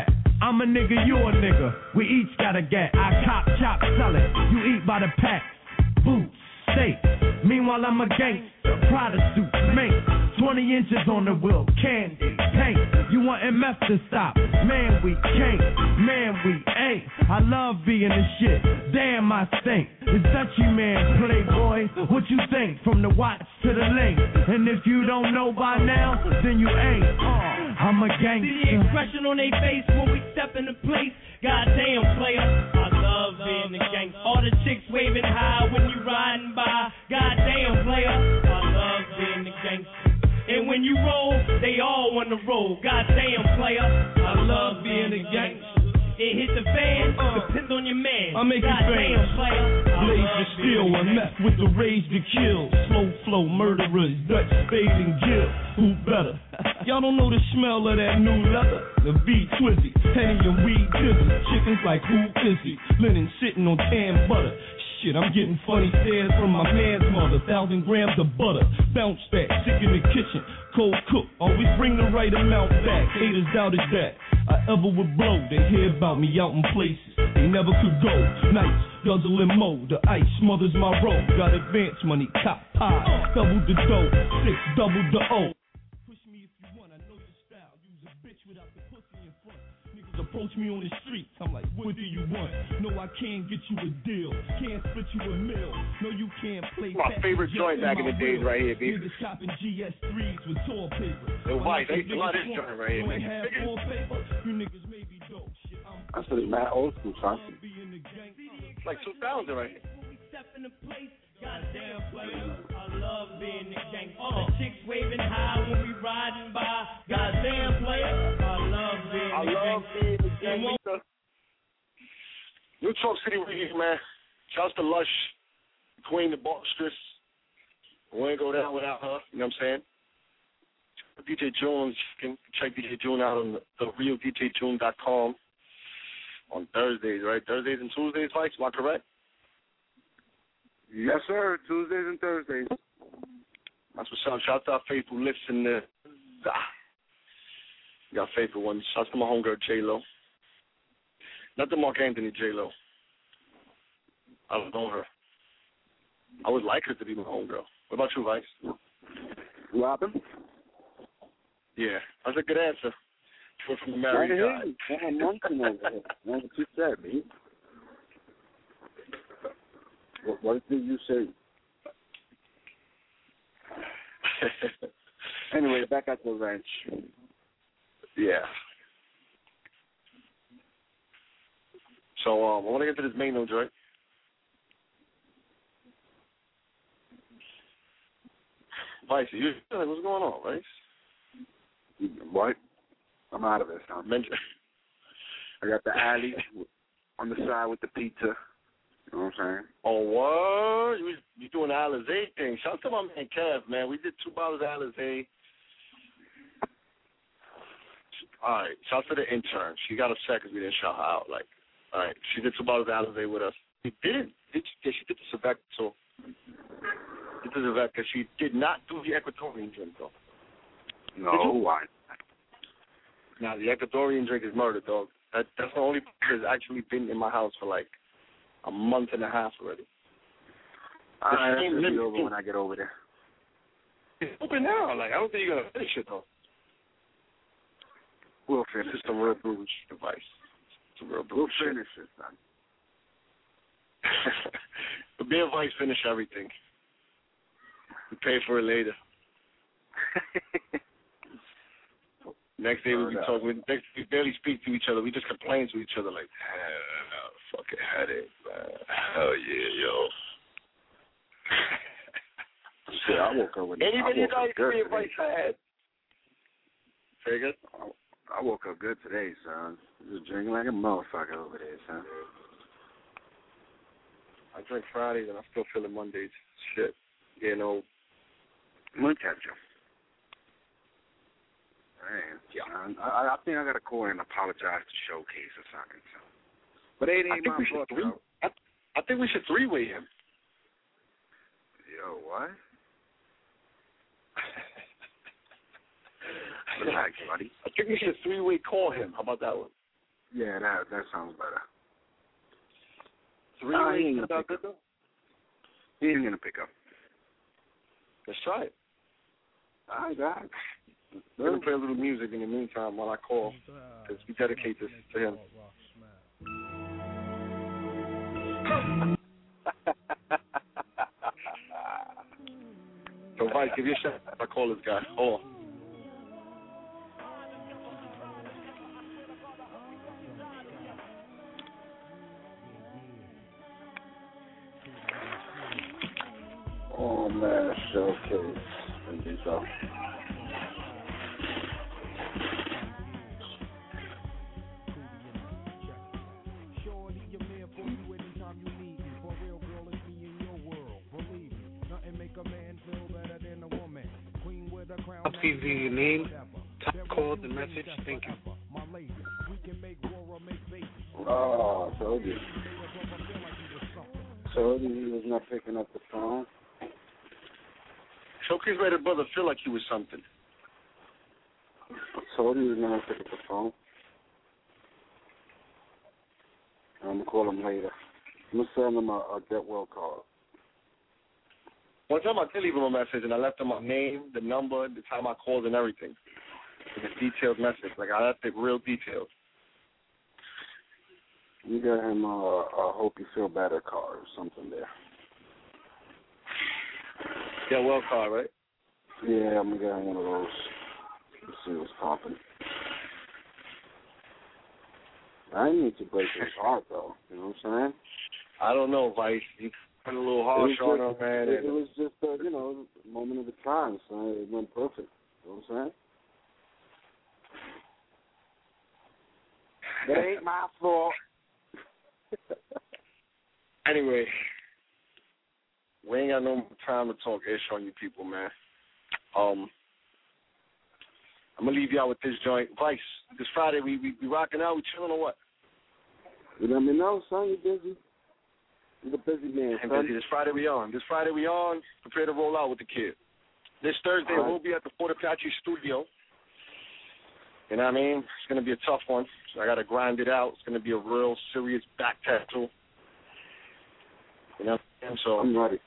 I'm a nigga, you a nigga. We each got a gat. I cop, chop, sell it. You eat by the pack. Boots, steak. Meanwhile, I'm a gangster. Prada suit, mate. 20 inches on the wheel. Candy, paint. You want MF to stop? Man, we can't. Man, we ain't. I love being the shit. Damn, I stink. It's Dutchy Man, playboy. What you think? From the watch to the link. And if you don't know by now, then you ain't. I'm a gangster. See the expression on their face when we step into place. Goddamn, player. I love being the gangster. All the chicks waving high when you riding by. Goddamn, player. I love being the gangster. And when you roll, they all wanna roll. Goddamn, player. I love being the gangster. It hit the fan, depends on your man. I make it Goddamn, player. Blaze the steel, I'm meth with the rage to kill. Slow flow, murderers, Dutch, Spade, and Gill. Who better? Y'all don't know the smell of that new leather. The V Twizzy, Henny and weed dizzy. Chickens like who is he? Linen sitting on tan butter. Shit, I'm getting funny stares from my man's mother. 1,000 grams of butter, bounce back, sick in the kitchen. Cold cook, always bring the right amount back. Haters doubted that I ever would blow. They hear about me out in places they never could go. Nights, guzzle and mow, the ice smothers my road. Got advance money, cop pie, double the dough, 6 double the O. Push me if you want, I know your style. Use a bitch without the pussy in front. Niggas approach me on the street, I'm like, what do you want? No, I can't get you a deal, can't split you a meal. No, you can't play. My favorite joint back in the days right here, baby. Niggas copping GS3s with toilet paper. The white, they love this joint right here, man. You niggas may be dope. Shit, That's what it's mad old school, son. Like 2000 right here. Goddamn, player. I love being the gang. All the chicks waving high when we riding by. Goddamn, player. I love being the gang. New Talk City Radio, man. Shouts to Lush, Queen, the Boxtress. We ain't go down without her. You know what I'm saying? DJ Jones, you can check DJ June out on therealdjjune.com on Thursdays, right? Thursdays and Tuesdays, Vice, am I correct? Yes, sir. Tuesdays and Thursdays. That's what's up. Shout out to our faithful listener. We got faithful ones. Shout out to my homegirl, J-Lo. Not the Mark Anthony J-Lo. I don't know her. I would like her to be my homegirl. What about you, Vice? Robin? Yeah, that's a good answer. From the married guy. What you said, man? What did you say? Anyway, back at the ranch. Yeah. So I want to get to this main note, right? Vice, what's going on, Vice? What? I'm out of this, huh? I got the alley on the side with the pizza. You know what I'm saying? Oh, what? You doing the Alizé thing. Shout out to my man Kev, man. We did 2 bottles of Alizé. All right. Shout out to the intern. She got upset because we didn't shout her out. Like, all right. She did 2 bottles of Alizé with us. She did the Cervec, so. Did the Cervec because she did not do the Ecuadorian drink, though. No, why? Now, the Ecuadorian drink is murder, dog. That's the only person that's actually been in my house for like a month and a half already. All right, that's going to be over when I get over there. It's open now. Like, I don't think you're going to finish it, though. We'll finish. It's just a real brewage device. It's a real brewage. We'll finish it, son. The beer Vice finish everything. We pay for it later. Next day we talk. Next we barely speak to each other. We just complain to each other like, fucking headache, man. Hell yeah, yo. Shit, I woke up with Anybody like beer Vice had? Very good. I woke up good today, son. Just drinking like a motherfucker over there, son. I drink Fridays and I'm still feeling Mondays. Shit. You know. Look at you. Man, yeah. I think I got to call and apologize to Showcase or something. So. But it ain't my fault, though. I think we should 3-way him. Yo, what? Relax, buddy. I think we should 3-way call him. How about that one? Yeah, that sounds better. He ain't gonna pick up. He ain't gonna pick up. Let's try it. All right, guys. We're gonna play a little music in the meantime while I call, because we dedicate this to him. So, Vice, give you a shot. I call this guy. Hold on. Oh man, showcase. Indeed so. TV, your name, top call, the message. Thank you. Oh, I told you. Told you he was not picking up the phone. Showcase made his brother feel like he was something. I told you he was not going to pick up the phone. I'm going to call him later. I'm going to send him a get well call. One time I did leave him a message, and I left him my name, the number, the time I called, and everything. And a detailed message. Like, I left it real detailed. You got him a hope you feel better card or something there. Yeah, well card, right? Yeah, I'm going to get him one of those. Let's see what's popping. I need to break his heart, though. You know what I'm saying? I don't know, Vice. You went a little harsh on him, man. It was just a, moment of the time, so it went perfect. You know what I'm saying? It ain't my fault. Anyway, we ain't got no more time to talk ish on you people, man. I'm gonna leave y'all with this joint. Vice, this Friday we rocking out, we chilling or what? You let me know, son. You busy? You're a busy man, I'm son. busy. This Friday we on. Prepare to roll out with the kid. This Thursday we'll be at the Fort Apache studio. You know what I mean? It's gonna be a tough one. So I gotta grind it out. It's gonna be a real serious back tattoo. You know what I mean? So I'm ready.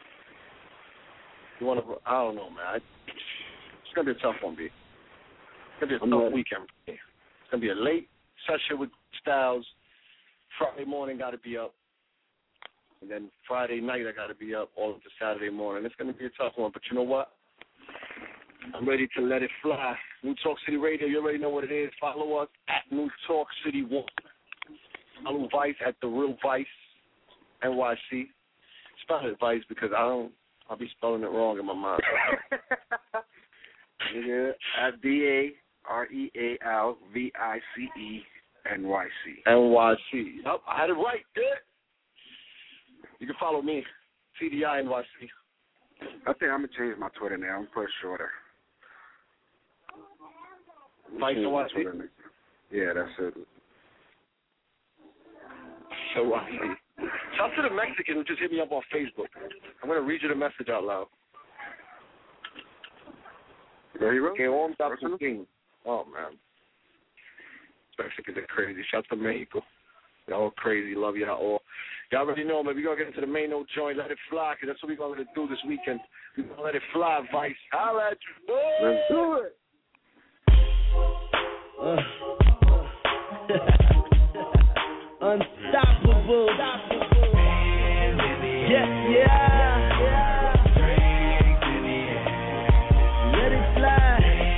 You wanna? I don't know, man. It's gonna be a tough one, B. It's gonna be a tough weekend. It's gonna be a late session with Styles. Friday morning gotta be up. And then Friday night I gotta be up all into Saturday morning. It's gonna be a tough one, but you know what? I'm ready to let it fly. New Talk City Radio, you already know what it is. Follow us at New Talk City 1. Follow Vice at The Real Vice, NYC. Spell it Vice because I'll be spelling it wrong in my mind. Nigga, at DAREALVICE NYC. Yep, I had it right, good. You can follow me, CDI NYC. I think I'm going to change my Twitter now. I'm going to put it shorter. Vice NYC? Yeah, that's it. NYC. Shout out to the Mexican who just hit me up on Facebook. I'm going to read you the message out loud. Yeah, he wrote? Oh, man. Mexicans are crazy. Shout out to Mexico. Y'all crazy. Love y'all all. Y'all already know, man. We're going to get into the main no joint. Let it fly, because that's what we're going to do this weekend. We're going to let it fly, Vice. Holla at you, boy. Let's do it. Unstoppable. Yes, yeah. Let it fly.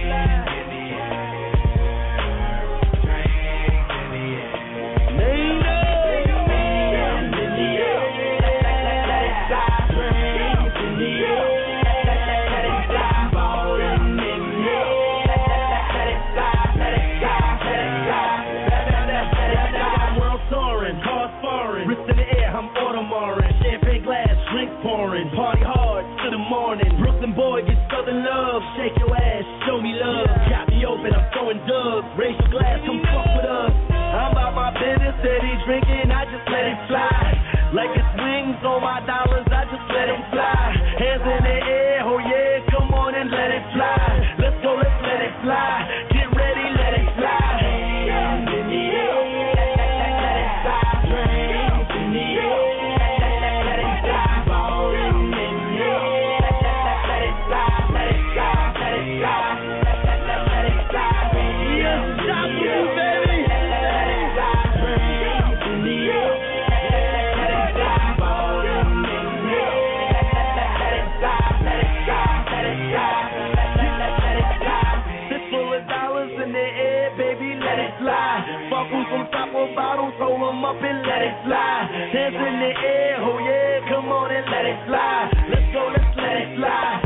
Party hard to the morning. Brooklyn boy gets southern love. Shake your ass, show me love. Got me open, I'm throwing dubs. Raise your glass, come fuck with us. I'm about my business, steady drinking, I just let it fly. Like it's wings on my dollars, I just let them fly. Hands in the air, oh yeah, come on and let it fly. Let's go, let's let it fly. Get ready, let it fly. Hands in the air. up and let it fly. Hands in the air, oh yeah, come on and let it fly. Let's go, let's let it fly.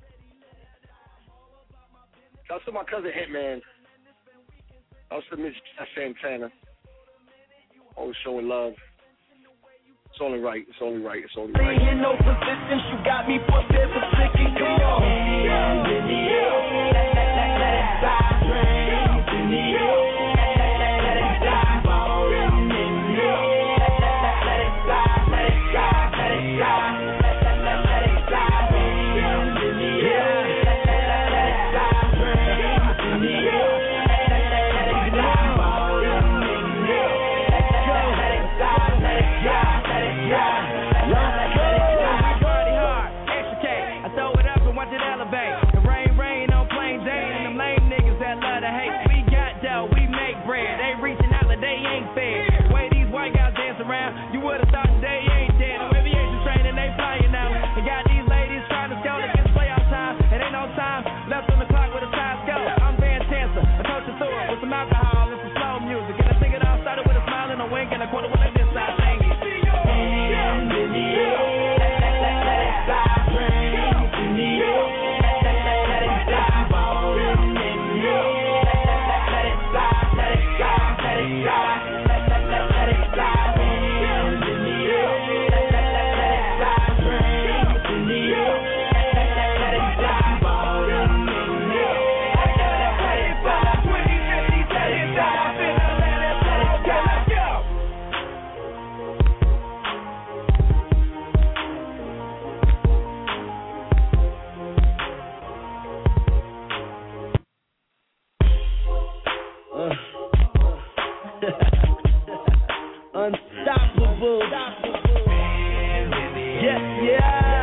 Shout out to my cousin Hitman. Shout out to Miss Santana. Always showing love. It's only right. It's only right. It's only right. In no positions, you got me put there for sticking. Come on. In the air, let it fly. In the air, let it fly. In the air, let it fly. Let it fly. Let it fly. Let it fly. In the air, let it fly. In the air, let it fly. You would've thought they ain't dead. No aviation training, they flying now. And got these ladies trying to scout against playoff time. It ain't no time left on the clock with a time go. I'm Van Tancer, I coach you through it with some alcohol and some slow music. And I think it all started with a smile and a wink and a quarter with like this side thing. Unstoppable. Yes, yeah.